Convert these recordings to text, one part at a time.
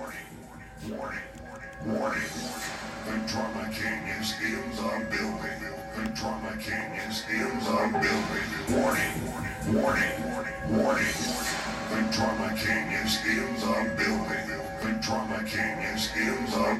Warning. The Drama King is in the building. The Drama King is in the building. Warning. The Drama King is in the building. The Drama King is in the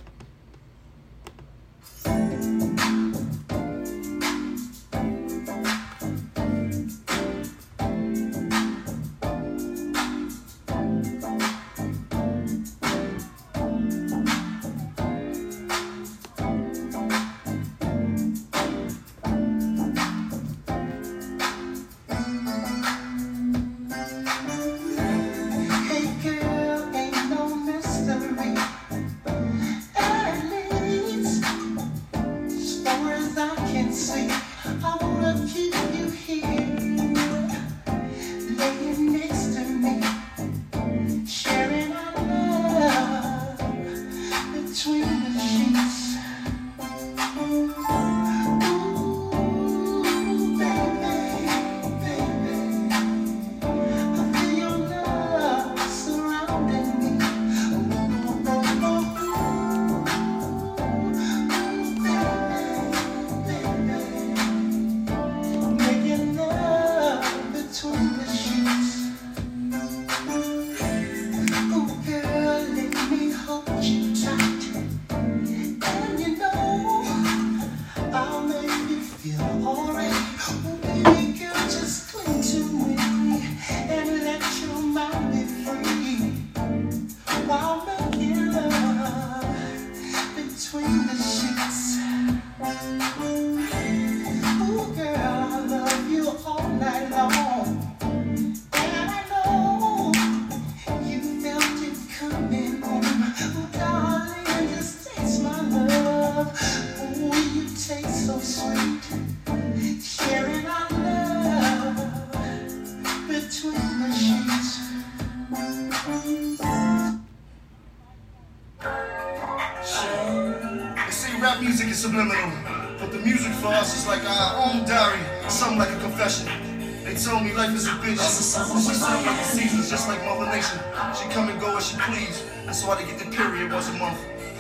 Rap music is subliminal, but the music for us is like our own diary, something like a confession. They told me life is a bitch, she's something like the seasons, just like Mother Nation. She come and go as she please, that's why they get the period once a month.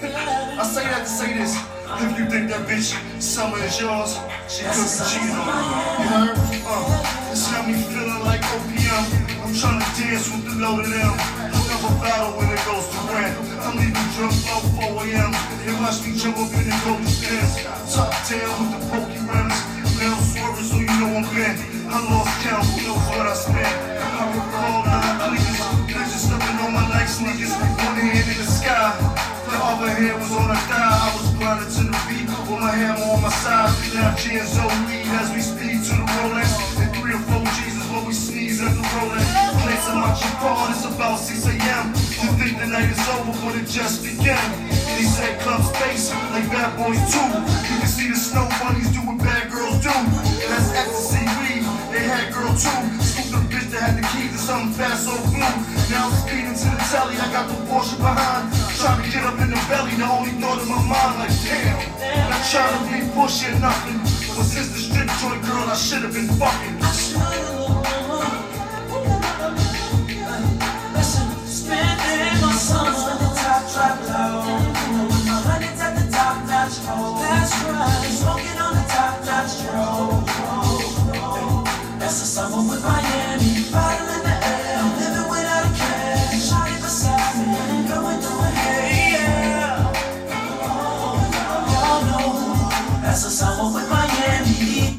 I say that to say this, if you think that bitch summer is yours, she could be cheating on you. You heard? It's got me feeling like OPM. I'm trying to dance with the load of them. I'll never battle when it goes to rent. I'm leaving drunk about 4 a.m. They watch me jump up in the golden stairs. Top down with the pokey rims. Now swerving so you know I'm bent. I lost count, who knows what I spent. I recall now please. There's just nothing on my night sneakers. One hand in the sky, the other hand was on a thigh. I was blinded to the beat with my hammer on my side. Now Genzo lead as we speed to the Rolex. And 3 or 4 G's is what we sneeze at the Rolex. Place of my Japan, it's about 6 a.m. You think the night is over, but it just began. They said club space, like Bad Boys 2. You can see the snow bunnies do what bad girls do. That's ecstasy weed, they had girl too. Scooped the bitch that had the keys to something fast so blue. Now I'm speeding to the telly, I got the Porsche behind. Trying to get up in the belly, the only thought in my mind, like damn. Not trying to be pushy or nothing, but since the strip joint girl, I should have been fucking. Spending my summers when the top drop low. With my hundreds at the top notch. That's right, smoking on the top notch. That's the summer with Miami. Bottle in the air, I'm living without a care. Shawty beside me, going through a hey yeah. Y'all know that's the summer with Miami.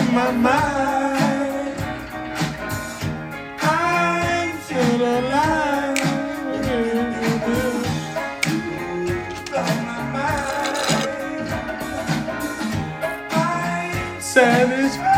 in my mind. I feel alive. On my mind. I'm satisfied.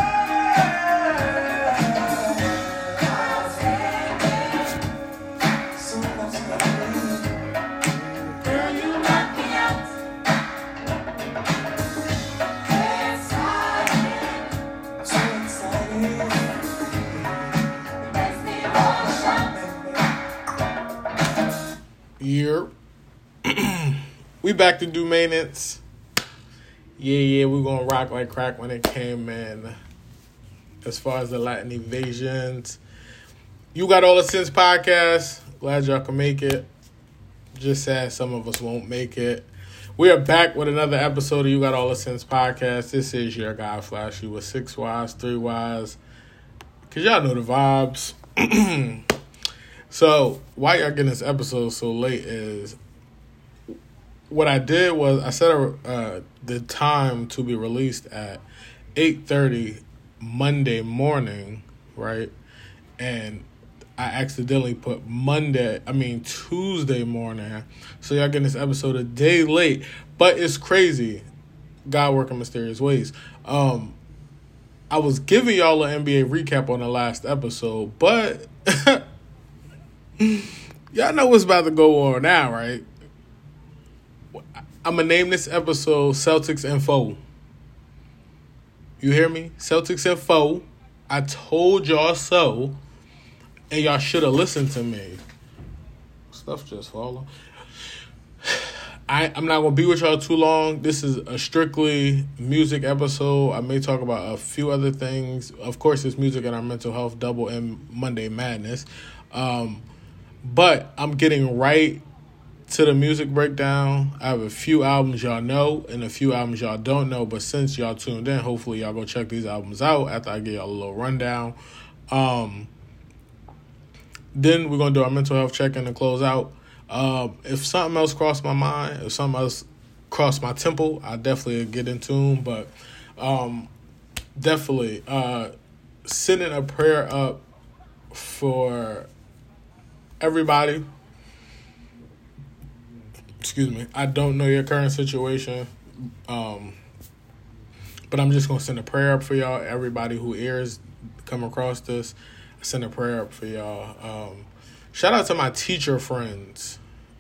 Yep. We back to do maintenance. Yeah, we're gonna rock like crack when it came in. As far as the Latin evasions, you got all the Sins podcast. Glad y'all can make it. Just sad some of us won't make it. We are back with another episode of You Got All the Sins podcast. This is your guy Flashy with 6 Ys, 3 Ys. Cause y'all know the vibes. So, why y'all getting this episode so late is, what I did was I set the time to be released at 8:30 Monday morning, right? And I accidentally put Tuesday morning. So y'all getting this episode a day late. But it's crazy. God working mysterious ways. I was giving y'all an NBA recap on the last episode, but y'all know what's about to go on now, right? I'm going to name this episode Celtics and Foe. You hear me? Celtics and Foe. I told y'all so, and y'all should have listened to me. Stuff just falling. I'm not going to be with y'all too long. This is a strictly music episode. I may talk about a few other things. Of course, it's music and our mental health, double M Monday Madness. But I'm getting right to the music breakdown. I have a few albums y'all know and a few albums y'all don't know. But since y'all tuned in, hopefully y'all go check these albums out after I give y'all a little rundown. Then we're going to do our mental health check-in and close out. If something else crossed my mind, if something else crossed my temple, I definitely get in tune. But definitely sending a prayer up for everybody. Excuse me. I don't know your current situation, but I'm just going to send a prayer up for y'all. Everybody who ears come across this, I send a prayer up for y'all. Shout out to my teacher friends.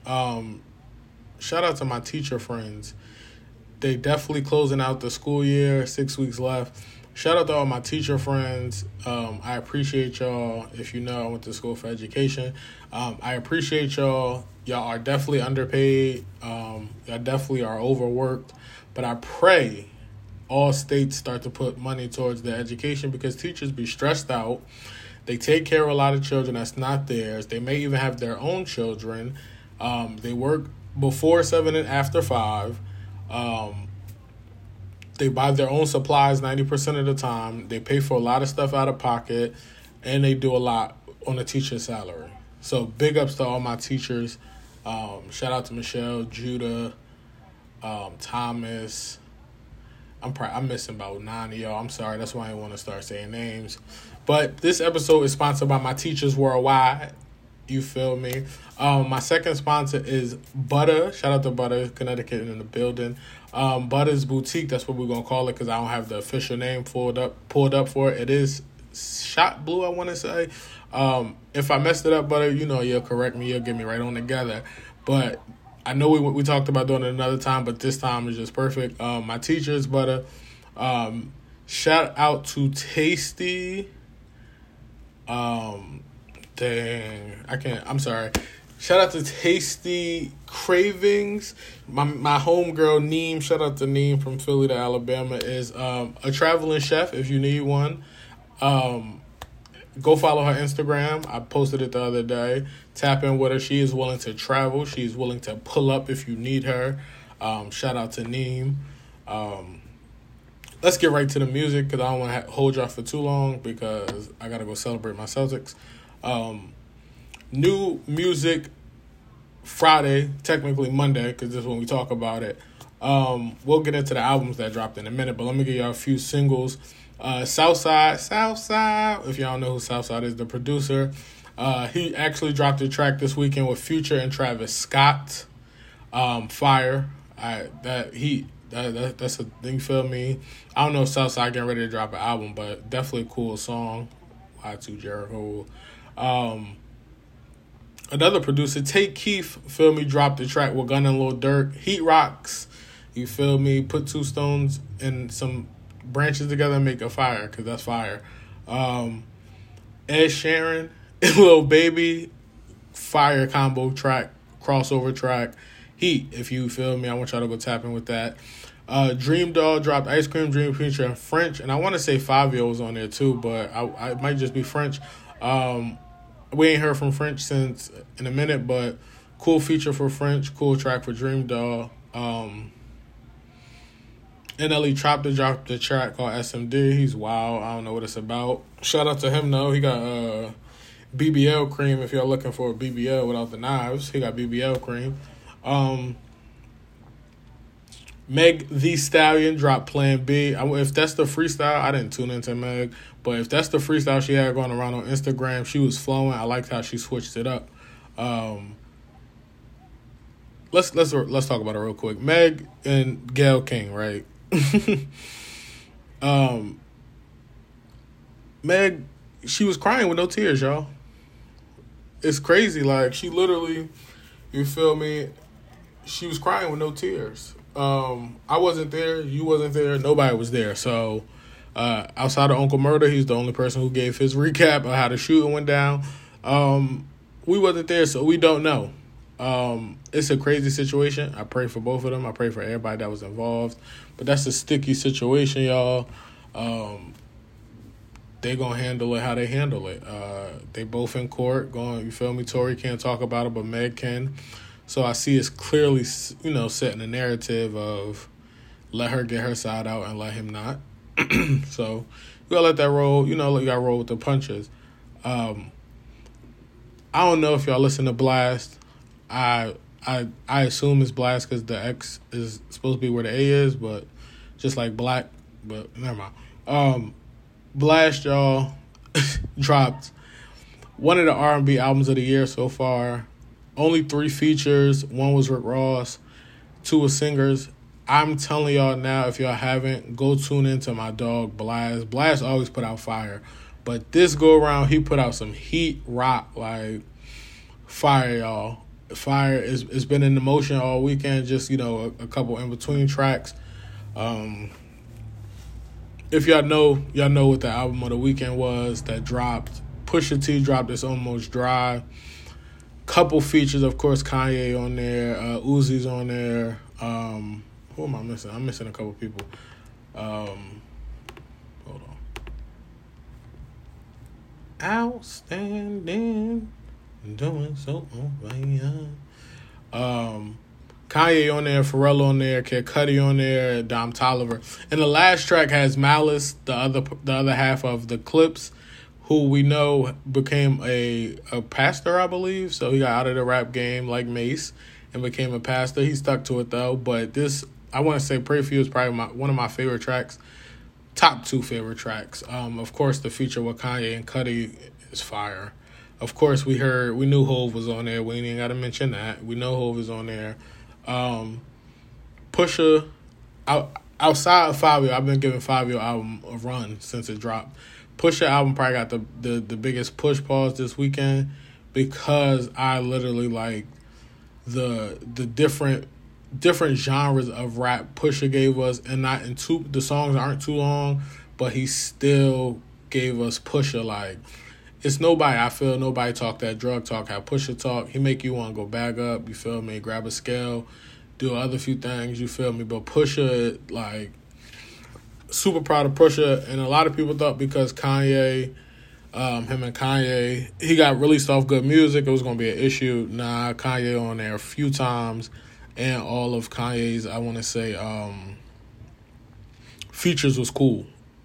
They definitely closing out the school year, 6 weeks left. Shout out to all my teacher friends. I appreciate y'all. If you know, I went to school for education. I appreciate y'all. Y'all are definitely underpaid. Y'all definitely are overworked. But I pray all states start to put money towards their education, because teachers be stressed out. They take care of a lot of children that's not theirs. They may even have their own children. They work before 7 and after 5. They buy their own supplies 90% of the time. They pay for a lot of stuff out of pocket, and they do a lot on a teacher's salary. So big ups to all my teachers. Shout out to Michelle, Judah, Thomas. I'm missing about 9 of y'all. I'm sorry. That's why I didn't want to start saying names. But this episode is sponsored by my teachers worldwide. You feel me? My second sponsor is Butter. Shout out to Butter, Connecticut in the building. Butter's Boutique, that's what we're going to call it, because I don't have the official name pulled up for it. It is Shot Blue, I want to say. If I messed it up, Butter, you know, you'll correct me. You'll get me right on together. But I know we talked about doing it another time, but this time is just perfect. My teachers, Butter. Shout out to Tasty. I'm sorry. Shout out to Tasty Cravings. My homegirl Neem, shout out to Neem from Philly to Alabama, is a traveling chef if you need one. Go follow her Instagram. I posted it the other day. Tap in with her. She is willing to travel. She's willing to pull up if you need her. Shout out to Neem. Let's get right to the music, because I don't want to hold y'all for too long, because I got to go celebrate my Celtics. New music Friday, technically Monday, because this is when we talk about it. We'll get into the albums that dropped in a minute, but let me give y'all a few singles. Southside. If y'all know who Southside is, the producer. He actually dropped a track this weekend with Future and Travis Scott. Fire. That's a thing. Feel me? I don't know if Southside getting ready to drop an album, but definitely a cool song. Y2 Jericho. Another producer, Tate Keith, feel me, dropped the track with Gunna and Lil Durk. Heat Rocks, you feel me, put two stones and some branches together and make a fire, because that's fire. Ed Sheeran and Lil Baby, fire combo track, crossover track. Heat, if you feel me, I want y'all to go tap in with that. Dream Doll dropped Ice Cream Dream featuring French, and I want to say Fabio was on there too, but I might just be French. We ain't heard from French since in a minute, but cool feature for French, cool track for Dream Doll. NLE Chopper dropped the track called SMD. He's wild. I don't know what it's about. Shout out to him though. He got BBL cream if y'all looking for a BBL without the knives. He got BBL cream. Meg Thee Stallion dropped Plan B. If that's the freestyle, I didn't tune into Meg, but if that's the freestyle she had going around on Instagram, she was flowing. I liked how she switched it up. Let's talk about it real quick. Meg and Gayle King, right? Meg, she was crying with no tears, y'all. It's crazy. Like, she literally, you feel me? She was crying with no tears. I wasn't there. You wasn't there. Nobody was there. So, outside of Uncle Murder, he's the only person who gave his recap of how the shooting went down. We wasn't there, so we don't know. It's a crazy situation. I pray for both of them. I pray for everybody that was involved. But that's a sticky situation, y'all. They gonna handle it how they handle it. They both in court going, you feel me? Tory can't talk about it, but Meg can. So I see it's clearly, setting a narrative of let her get her side out and let him not. So you gotta let that roll. You gotta roll with the punches. I don't know if y'all listen to Blast. I assume it's Blast because the X is supposed to be where the A is, but just like Black, but never mind. Blast, y'all, dropped one of the R&B albums of the year so far. Only 3 features. 1 was Rick Ross. 2 was singers. I'm telling y'all now, if y'all haven't, go tune into my dog Blast. Blast always put out fire, but this go around, he put out some heat rock, like fire, y'all. Fire. It's been in the motion all weekend. Just a couple in between tracks. If y'all know what the album of the weekend was that dropped. Pusha T dropped It's Almost Dry. Couple features, of course, Kanye on there, Uzi's on there. Who am I missing? I'm missing a couple people. Hold on. Outstanding, doing so on fire. Kanye on there, Pharrell on there, Kid Cudi on there, Dom Toliver. And the last track has Malice, the other half of the Clips, who we know became a pastor, I believe. So he got out of the rap game like Mace and became a pastor. He stuck to it, though. But this, I want to say Pray For You is probably one of my favorite tracks. Top 2 favorite tracks. Of course, the feature with Kanye and Cudi is fire. Of course, we knew Hov was on there. We ain't got to mention that. We know Hov is on there. Pusha, outside of Fabio, I've been giving Fabio album a run since it dropped. Pusha album probably got the biggest push pause this weekend because I literally like the different genres of rap Pusha gave us, and the songs aren't too long, but he still gave us Pusha. Like, it's nobody talk that drug talk, how Pusha talk. He make you want to go bag up, you feel me, grab a scale, do other few things, you feel me. But Pusha, like, super proud of Pusha, and a lot of people thought because Kanye, him and Kanye, he got released off Good Music, it was going to be an issue. Nah, Kanye on there a few times, and all of Kanye's, I want to say, features was cool.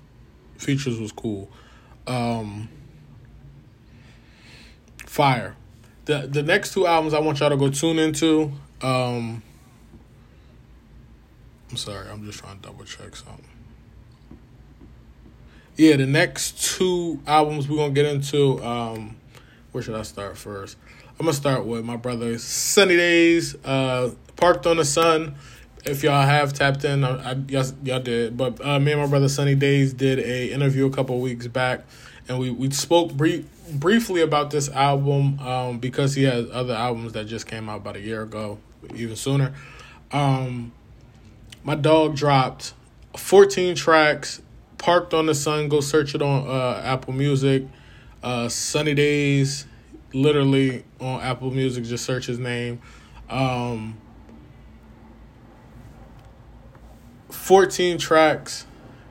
Fire. The next 2 albums I want y'all to go tune into. I'm sorry, I'm just trying to double check something. Yeah, the next two albums we're going to get into, where should I start first? I'm going to start with my brother Sunny Days, Parked on the Sun. If y'all have tapped in, y'all did. But me and my brother Sunny Days did a interview a couple of weeks back, and we spoke briefly about this album because he has other albums that just came out about a year ago, even sooner. My dog dropped 14 tracks, Parked on the Sun. Go search it on Apple Music. Sunny Days, literally on Apple Music, just search his name. 14 tracks.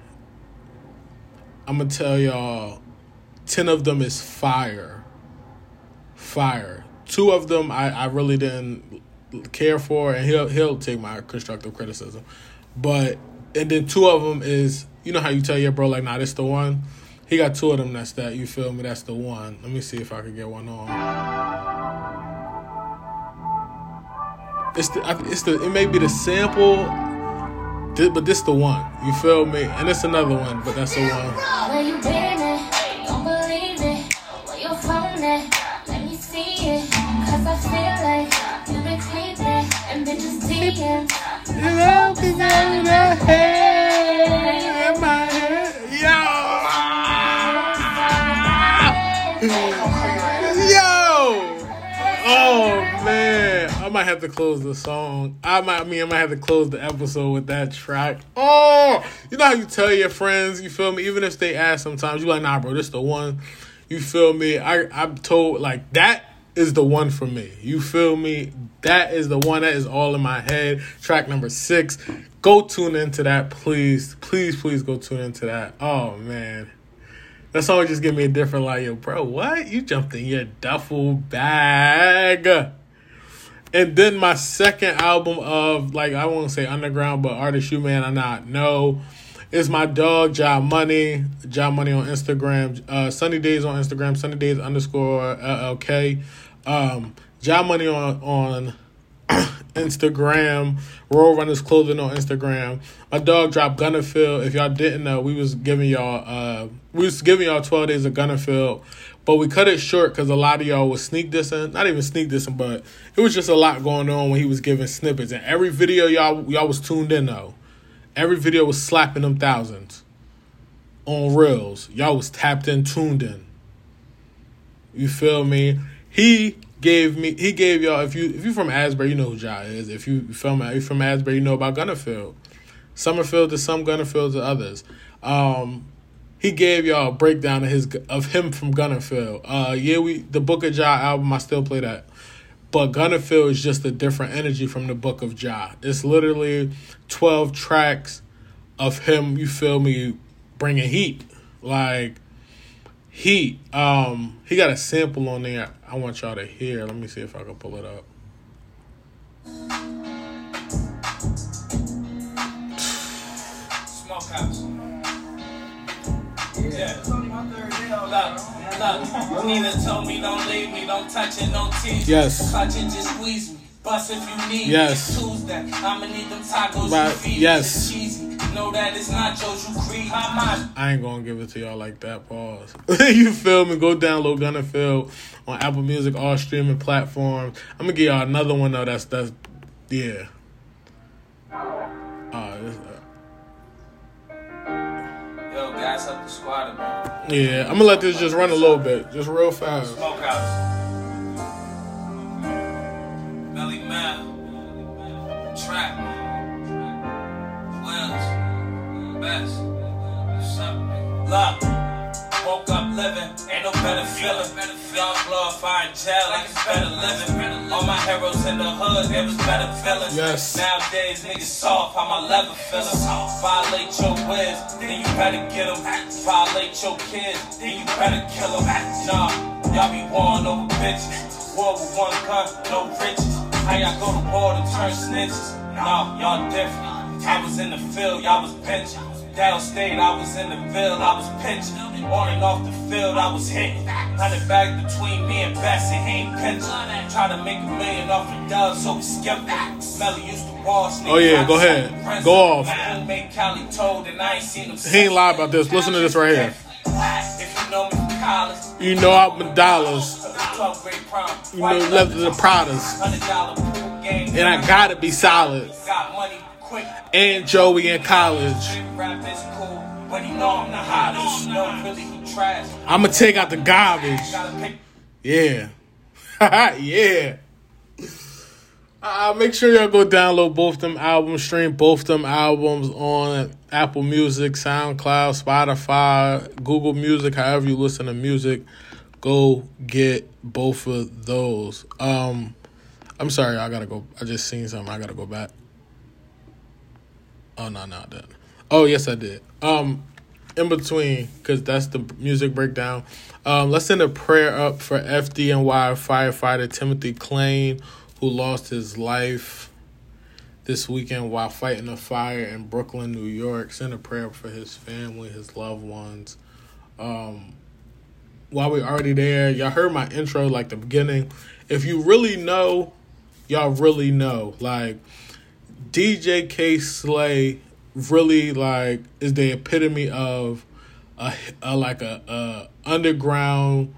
I'm going to tell y'all, 10 of them is fire. Fire. 2 of them I really didn't care for, and he'll take my constructive criticism. And then 2 of them is, you know how you tell your bro, like, nah, this the one? He got 2 of them that's that, you feel me? That's the one. Let me see if I can get one on. It may be the sample, but this the one. You feel me? And it's another one, but that's the one. Where you been at? Don't believe it. Where you from at? Let me see it. Cause I feel like you been creeping and bitches digging. You know, cause I'm in the head. In my head. Yo! Oh, man. I might have to close the song. I might have to close the episode with that track. Oh! You know how you tell your friends, you feel me? Even if they ask sometimes, you like, nah, bro, this the one. You feel me? I'm told, like, that is the one for me. You feel me? That is the one. That is all in my head. Track number 6. Go tune into that, please. Please, please go tune into that. Oh, man. That song just give me a different, like, yo, bro, what? You jumped in your duffel bag. And then my second album of, like, I won't say underground, but artist you may not know, is my dog, Ja Money. Ja Money on Instagram. Sunny Days on Instagram. Sunny Days _LLK. Ja Money on Instagram. Road Runners Clothing on Instagram. My dog dropped Gunnerfield. If y'all didn't know, we was giving y'all 12 days of Gunnerfield, but we cut it short because a lot of y'all was sneak dissing. Not even sneak dissing, but it was just a lot going on when he was giving snippets. And every video y'all was tuned in though. Every video was slapping them thousands on reels. Y'all was tapped in, tuned in. You feel me? He gave y'all, if you from Asbury, you know who Ja is. If you from Asbury, you know about Gunnerfield. Summerfield to some, Gunnerfield to others. He gave y'all a breakdown of him from Gunnerfield. The Book of Ja album, I still play that. But Gunnerfield is just a different energy from the Book of Ja. It's literally 12 tracks of him, you feel me, bringing heat. Like, heat. He got a sample on there I want y'all to hear. Let me see if I can pull it up. Smokehouse. Yeah. Look, Nina told me don't leave me, don't touch it, don't tease. Yes. Touch it, just squeeze me. Bust if you need yes. me. Tuesday, I'ma need them tacos but, you feed yes. me. Cheesy. Know that it's nachos you creep. I ain't gonna give it to y'all like that. Pause. You feel me? Go download Gunnerfield on Apple Music, all streaming platforms. I'm gonna give y'all another one though. That's yeah. Yo, guys, up the squad, man. Yeah, I'm gonna let this just run a little bit, just real fast. Smokehouse. Melly Man. Trap. Wells. Best. What's up, man? Look. Woke up living. Ain't no better feeling. Young glorifying jail like it's better living. All my heroes in the hood, it was better feeling. Yes. Nowadays, niggas soft, how my level feeling. Violate your whiz, then you better get them. Violate your kids, then you better kill them. Nah, y'all be warring over bitches. War with one gun, no riches. How y'all go to war to turn snitches? Nah, y'all different. I was in the field, y'all was pinching. Downstate, I was in the Ville, I was pinching. On and off the field, I was hitting. 100 bags between me and Bessie, he ain't pinching. Try to make $1 million off the dub, so we skipped it. Melly used to Oh yeah, go ahead. Go off. He ain't lie about this. Listen to this right here. You know I'm in dollars. You know left the Pradas. And I gotta be solid. And Joey in college. I'ma take out the garbage. Yeah. Yeah. Make sure y'all go download both them albums, stream both them albums on Apple Music, SoundCloud, Spotify, Google Music, however you listen to music. Go get both of those. I'm sorry, I gotta go. I just seen something. I gotta go back. Oh, no, I didn't. Oh, yes, I did. In between, because that's the music breakdown. Let's send a prayer up for FDNY firefighter Timothy Klain, who lost his life this weekend while fighting a fire in Brooklyn, New York. Send a prayer up for his family, his loved ones. While we're already there, y'all heard my intro, like the beginning. If you really know, y'all really know. Like, DJ K Slay really, like, is the epitome of a underground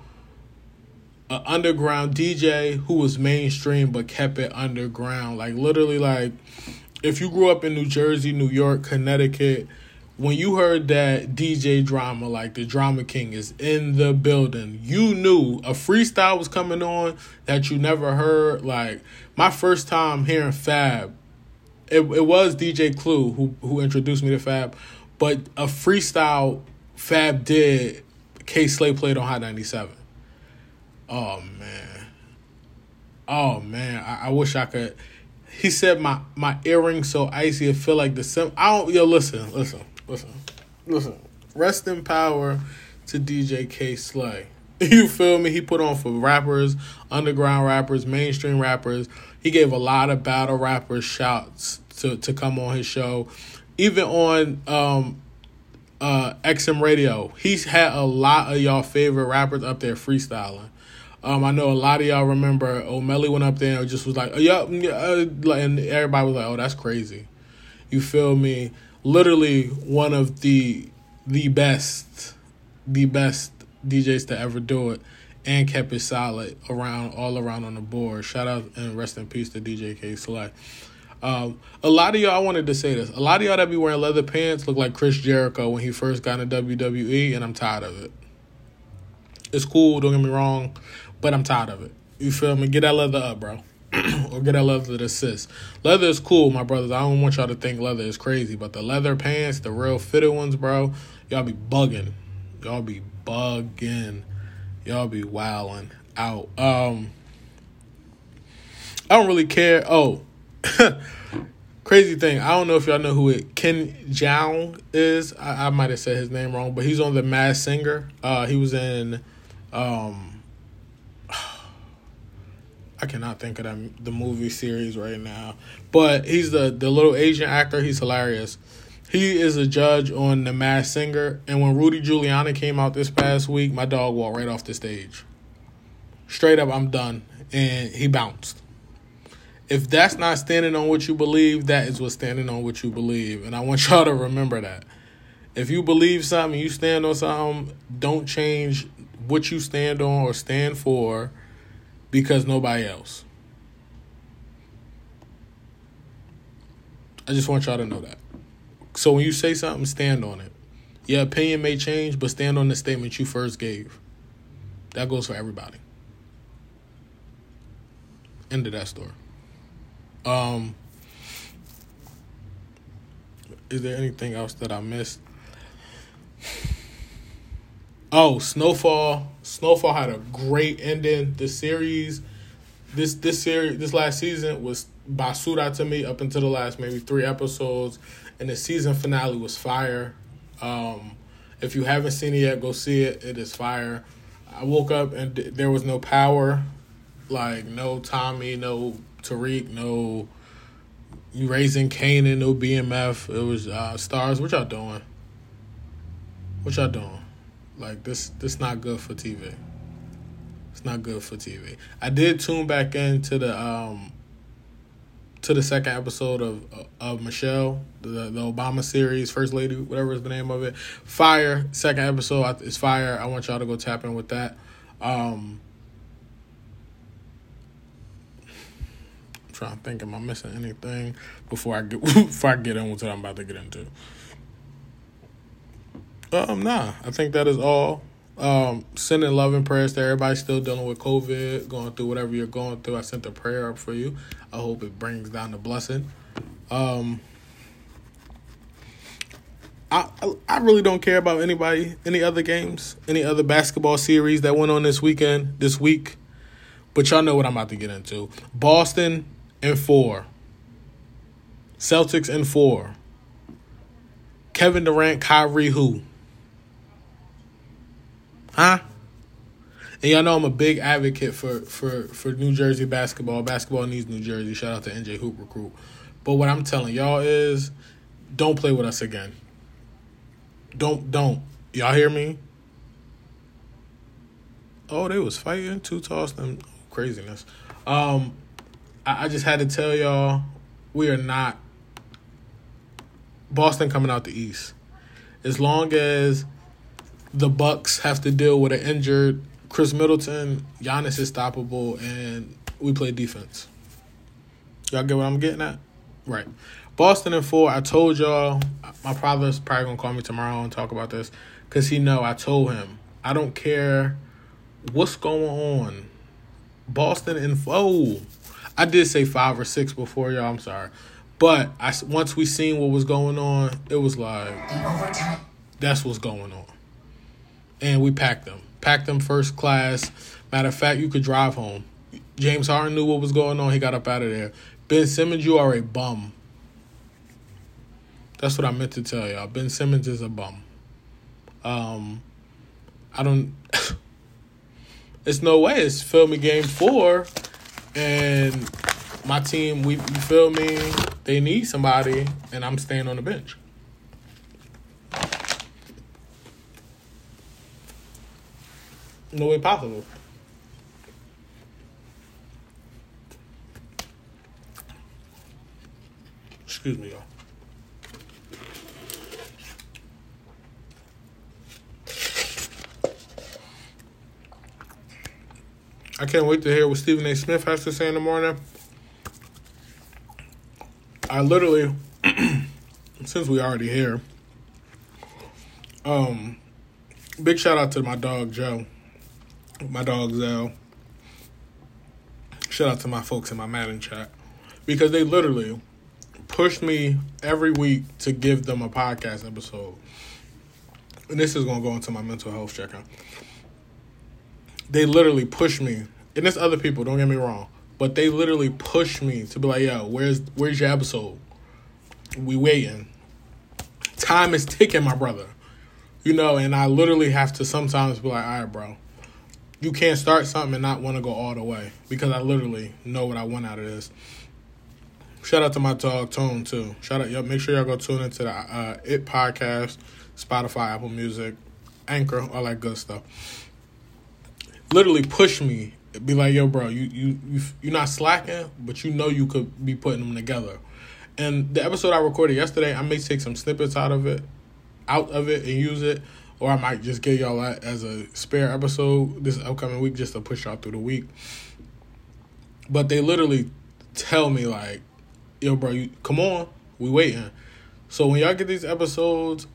DJ who was mainstream but kept it underground. Like, literally, like, if you grew up in New Jersey, New York, Connecticut, when you heard that DJ Drama, like the Drama King, is in the building, you knew a freestyle was coming on that you never heard. Like, my first time hearing Fab, it was DJ Clue who introduced me to Fab, but a freestyle Fab did, K Slay played on Hot 97. Oh man, I wish I could. He said my earrings so icy it feel like the listen. Rest in power to DJ K Slay. You feel me? He put on for rappers, underground rappers, mainstream rappers. He gave a lot of battle rappers shouts to come on his show. Even on XM Radio, he's had a lot of y'all favorite rappers up there freestyling. I know a lot of y'all remember O'Malley went up there and just was like, and everybody was like, oh, that's crazy. You feel me? Literally one of the best DJs to ever do it, and kept it solid all around on the board. Shout out and rest in peace to DJ K Slay. A lot of y'all, I wanted to say this, a lot of y'all that be wearing leather pants look like Chris Jericho when he first got into WWE, and I'm tired of it. It's cool, don't get me wrong, but I'm tired of it. You feel me? Get that leather up, bro. Or get that leather to assist. Leather is cool, my brothers. I don't want y'all to think leather is crazy, but the leather pants, the real fitted ones, bro, y'all be bugging. Y'all be wilding out. I don't really care. Oh, crazy thing. I don't know if y'all know who Ken Jeong is. I might have said his name wrong, but he's on The Masked Singer. He was in I cannot think of the movie series right now. But he's the little Asian actor. He's hilarious. He is a judge on The Masked Singer. And when Rudy Giuliani came out this past week, my dog walked right off the stage. Straight up, I'm done. And he bounced. If that's not standing on what you believe, that is what's standing on what you believe. And I want y'all to remember that. If you believe something, you stand on something, don't change what you stand on or stand for because nobody else. I just want y'all to know that. So when you say something, stand on it. Your opinion may change, but stand on the statement you first gave. That goes for everybody. End of that story. Is there anything else that I missed? Oh, Snowfall. Snowfall had a great ending. The series, this last season was basura to me up until the last maybe 3 episodes, and the season finale was fire. If you haven't seen it yet, go see it. It is fire. I woke up and there was no power, like no Tommy, no Tariq, no Raising Kanan, no BMF. It was Stars. What y'all doing? Like, this not good for TV. It's not good for TV. I did tune back into the to the second episode of Michelle, the Obama series, First Lady, whatever is the name of it. Fire. Second episode is fire. I want y'all to go tap in with that. I'm trying to think, am I missing anything before I get into what I'm about to get into? Nah, I think that is all. Sending love and prayers to everybody still dealing with COVID, going through whatever you're going through. I sent a prayer up for you. I hope it brings down the blessing. I really don't care about any other games, any other basketball series that went on this week. But y'all know what I'm about to get into. Boston in 4. Celtics in 4. Kevin Durant, Kyrie who? Huh? And y'all know I'm a big advocate for New Jersey basketball. Basketball needs New Jersey. Shout out to NJ Hoop Recruit. But what I'm telling y'all is, don't play with us again. Don't. Y'all hear me? Oh, they was fighting. Two tossed them. Craziness. I just had to tell y'all, we are not Boston coming out the East. As long as the Bucks have to deal with an injured Chris Middleton, Giannis is stoppable, and we play defense. Y'all get what I'm getting at? Right. Boston in 4, I told y'all, my father's probably going to call me tomorrow and talk about this, because I told him, I don't care what's going on. Boston in 4. I did say 5 or 6 before, y'all, I'm sorry. But once we seen what was going on, it was like, that's what's going on. And we packed them. Packed them first class. Matter of fact, you could drive home. James Harden knew what was going on. He got up out of there. Ben Simmons, you are a bum. That's what I meant to tell y'all. Ben Simmons is a bum. It's no way. It's game 4. And my team, you feel me? They need somebody. And I'm staying on the bench. No way possible. Excuse me, y'all. I can't wait to hear what Stephen A. Smith has to say in the morning. I literally, since we already here, big shout out to my dog Joe. My dog Zell. Shout out to my folks in my Madden chat, because they literally pushed me every week to give them a podcast episode. And this is going to go into my mental health check-in. They literally pushed me, and there's other people, don't get me wrong, but they literally pushed me to be like, yo, where's your episode? We waiting. Time is ticking, my brother. And I literally have to sometimes be like, all right, bro. You can't start something and not want to go all the way, because I literally know what I want out of this. Shout out to my dog Tone too. Shout out, make sure y'all go tune into the It Podcast, Spotify, Apple Music, Anchor, all that good stuff. Literally push me, be like, yo, bro, you're not slacking, but you could be putting them together. And the episode I recorded yesterday, I may take some snippets out of it and use it. Or I might just give y'all that as a spare episode this upcoming week, just to push y'all through the week. But they literally tell me, like, yo, bro, come on, we waiting. So when y'all get these episodes,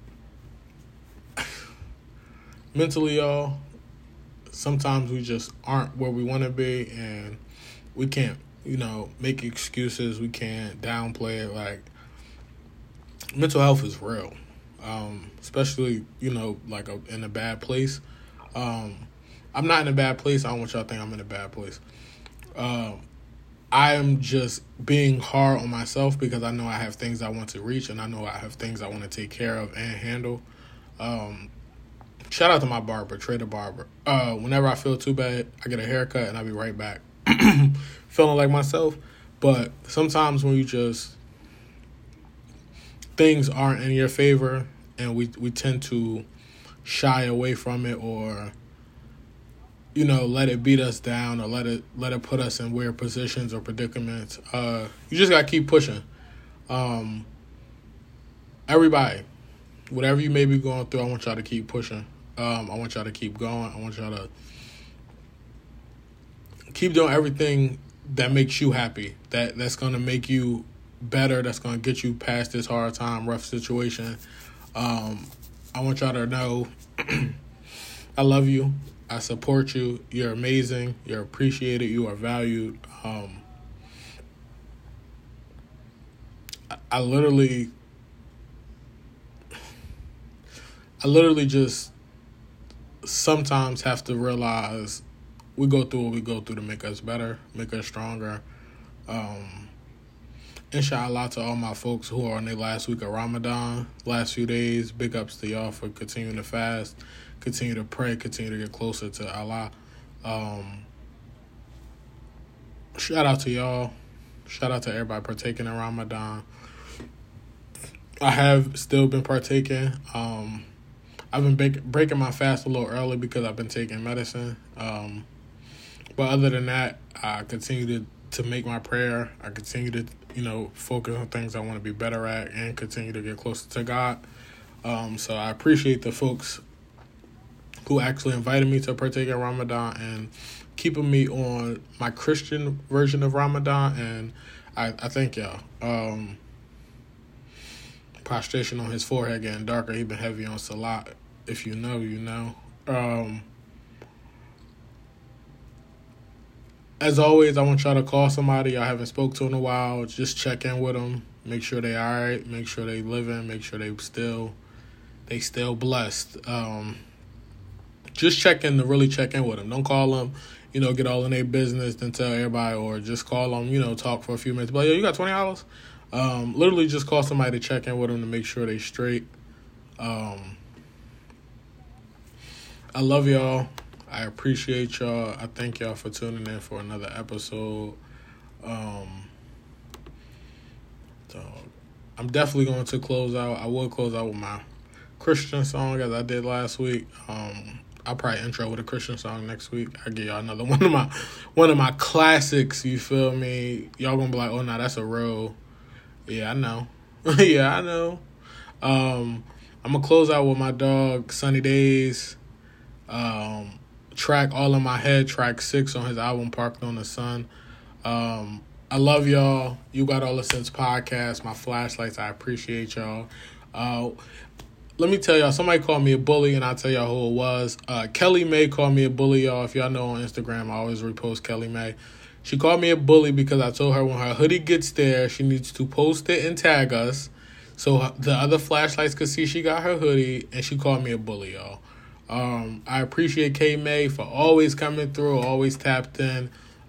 mentally, y'all, sometimes we just aren't where we want to be, and we can't, make excuses. We can't downplay it. Like, mental health is real. Especially, in a bad place. I'm not in a bad place. I don't want y'all to think I'm in a bad place. I am just being hard on myself, because I know I have things I want to reach, and I know I have things I want to take care of and handle. Shout out to my barber, Trader Barber. Whenever I feel too bad, I get a haircut and I'll be right back. Feeling like myself. But sometimes when things aren't in your favor, and we tend to shy away from it, or let it beat us down or let it put us in weird positions or predicaments. You just gotta keep pushing. Everybody, whatever you may be going through, I want y'all to keep pushing. I want y'all to keep going. I want y'all to keep doing everything that makes you happy. That's gonna make you better. That's gonna get you past this hard time, rough situation. I want y'all to know I love you. I support you. You're amazing. You're appreciated. You are valued. I literally just sometimes have to realize we go through what we go through to make us better, make us stronger. Inshallah to all my folks who are on their last week of Ramadan, last few days. Big ups to y'all for continuing to fast, continue to pray, continue to get closer to Allah. Shout out to y'all. Shout out to everybody partaking in Ramadan. I have still been partaking. I've been breaking my fast a little early because I've been taking medicine. But other than that, I continue to make my prayer. I continue to, focus on things I want to be better at and continue to get closer to God. So I appreciate the folks who actually invited me to partake in Ramadan and keeping me on my Christian version of Ramadan. And I thank y'all. Prostration on his forehead getting darker. He been heavy on Salat. If you know, you know. As always, I want y'all to call somebody y'all haven't spoke to in a while. Just check in with them. Make sure they all right. Make sure they living. Make sure they still blessed. Just check in to really check in with them. Don't call them, get all in their business, then tell everybody, or just call them, talk for a few minutes. But yo, you got $20? Literally just call somebody to check in with them to make sure they straight. I love y'all. I appreciate y'all. I thank y'all for tuning in for another episode. So I'm definitely going to close out. I will close out with my Christian song as I did last week. I'll probably intro with a Christian song next week. I'll give y'all another one of my classics, you feel me? Y'all gonna be like, oh, nah, that's a row. Yeah, I know. Yeah, I know. I'm gonna close out with my dog, Sunny Days. Track All in My Head, track 6 on his album Parked on the Sun. I love y'all. You Got All the Sense podcast, my flashlights. I appreciate y'all. Let me tell y'all, somebody called me a bully, and I'll tell y'all who it was. Kelly May called me a bully, y'all. If y'all know on Instagram, I always repost Kelly May. She called me a bully because I told her when her hoodie gets there, she needs to post it and tag us so the other flashlights could see she got her hoodie, and she called me a bully, y'all. I appreciate K May for always coming through, always tapped in.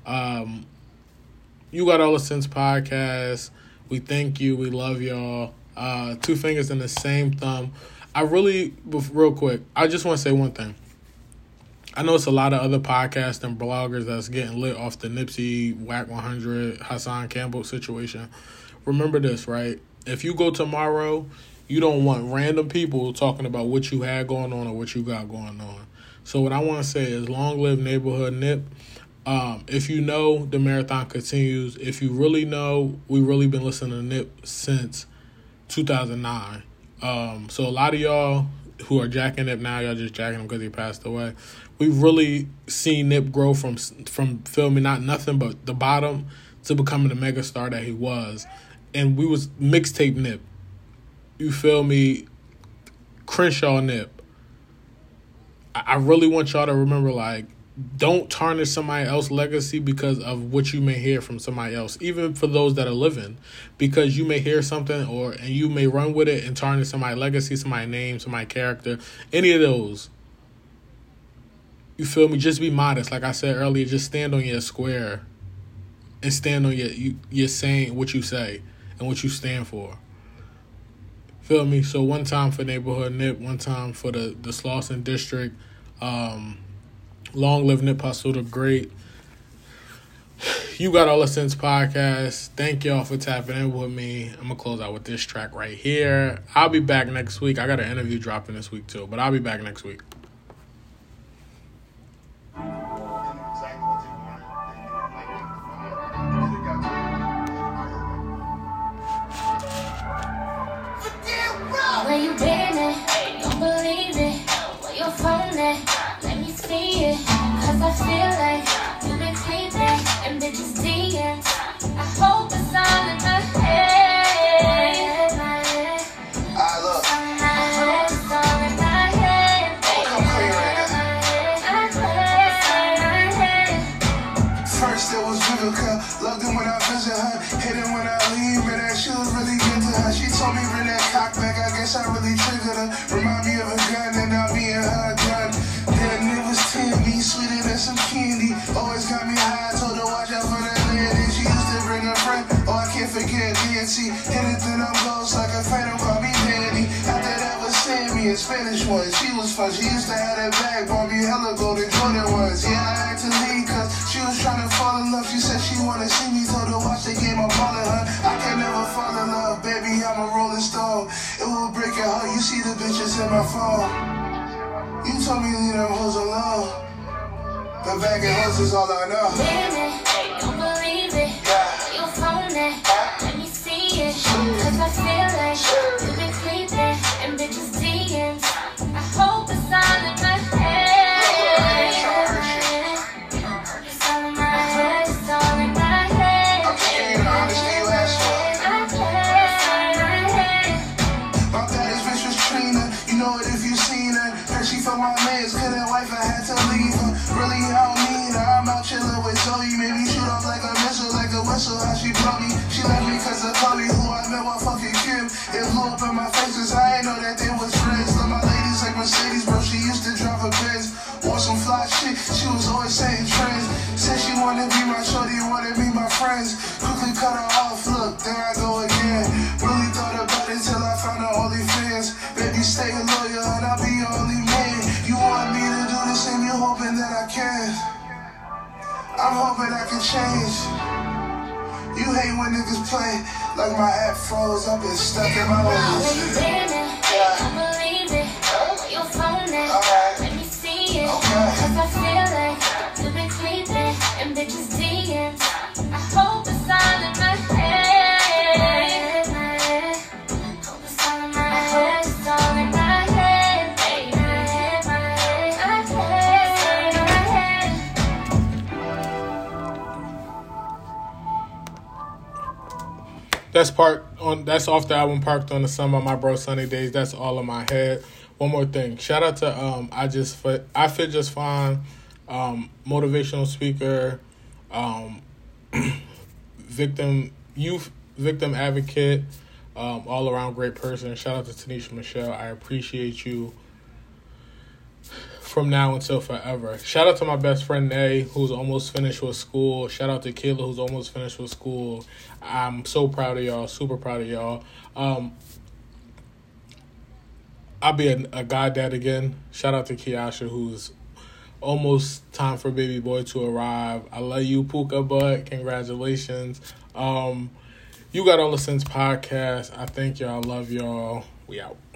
You Got All the Sense podcast. We thank you. We love y'all. 2 fingers in the same thumb. Real quick, I just want to say one thing. I know it's a lot of other podcasts and bloggers that's getting lit off the Nipsey, Whack 100, Hassan Campbell situation. Remember this, right? If you go tomorrow, you don't want random people talking about what you had going on or what you got going on. So what I want to say is long live Neighborhood Nip. If you know, the marathon continues. If you really know, we really been listening to Nip since 2009. So a lot of y'all who are jacking Nip now, y'all just jacking him because he passed away. We've really seen Nip grow from filming not nothing but the bottom to becoming the megastar that he was. And we was mixtape Nip. You feel me? Crenshaw Nip. I really want y'all to remember, like, don't tarnish somebody else's legacy because of what you may hear from somebody else, even for those that are living, because you may hear something and you may run with it and tarnish somebody's legacy, somebody's name, somebody's character, any of those. You feel me? Just be modest. Like I said earlier, just stand on your square and stand on your saying what you say and what you stand for. Feel me? So one time for Neighborhood Nip, one time for the Slauson District. Long live Nip Hustle the Great. You Got All the Sense podcast. Thank y'all for tapping in with me. I'm going to close out with this track right here. I'll be back next week. I got an interview dropping this week too, but I'll be back next week. Where you been at? Don't believe it. Where your phone at? Let me see it. Cause I feel like you been creeping and bitches DMs. I hope it's all in my head. My head. I look. It's all in my head. Come clear right First it was Vivica, loved it when I visit her, hate it when I leave, and that she was really good to her. She told me bring that cock back, I guess I really triggered her. Remind me of a gun, and now me and her done. Then it was Timmy, sweeter than some candy. Always got me high, told her watch out for that lady. She used to bring a friend, oh I can't forget Nancy. Hit it then I'm ghost like a phantom, call me Danny. After that was Sammy, a Spanish one, she was fun. She used to have that bag, bought me hella golden Jordan ones. Yeah, I had to leave cause she was trying to fall in love. She said she wanna see me, told her watch the game, I'm calling her. I can never fall in love, baby, I'm a rolling stone. It will break your heart, you see the bitches in my phone. You told me leave them hoes alone, but bagging hoes is all I know. Don't believe it. Where your phone at? Let me see it. Cause I feel like you been creeping and bitches DMs. I hope it's all in my head. It's all in my head. It's all in my head. I'm just giving you the honesty you asked for. My baddest bitch was Trina, you know it if you seen her. Heard she for my mans, couldn't wife, I had to leave her. Really, I don't need her, I'm out chillin' with Zoe. Made me shoot off like a missile, like a whistle, how she blow me. She left me cause of Chloe, who I met while fucking Kim. It blew up in my face cause I ain't know that they was friends. Love my ladies like Mercedes, bro, she used to drive a Benz. Want some fly shit, she was always saying trends. Said she wanted be my shorty, wanted be my friends. Quickly cut her off, look, there I go again. Really thought about it till I found her OnlyFans. Baby, stay a lawyer and I'll be your only man. You want me to do this and you hoping that I can. I'm hoping I can change. You hate when niggas play like my app froze. I've been stuck in my Where ways. you been at? Don't believe it. Where your phone at? Let me see it. Cause I feel like you been creeping and bitches DMs. I hope it's all in my head. Hope it's all in my head. It's all in my head. My head. That's off the album Parked on the Sun by my bro Sunny Days. That's all in my head. One more thing. Shout out to I Fit Just Fine, motivational speaker, victim advocate, all around great person. Shout out to Tanisha Michelle. I appreciate you from now until forever. Shout out to my best friend Nay, who's almost finished with school. Shout out to Kayla, who's almost finished with school. I'm so proud of y'all, super proud of y'all. I'll be a goddad again. Shout out to Kiasha, who's almost time for baby boy to arrive. I love you, Puka Butt. Congratulations. You Got All the Sense podcast. I thank y'all. Love y'all. We out.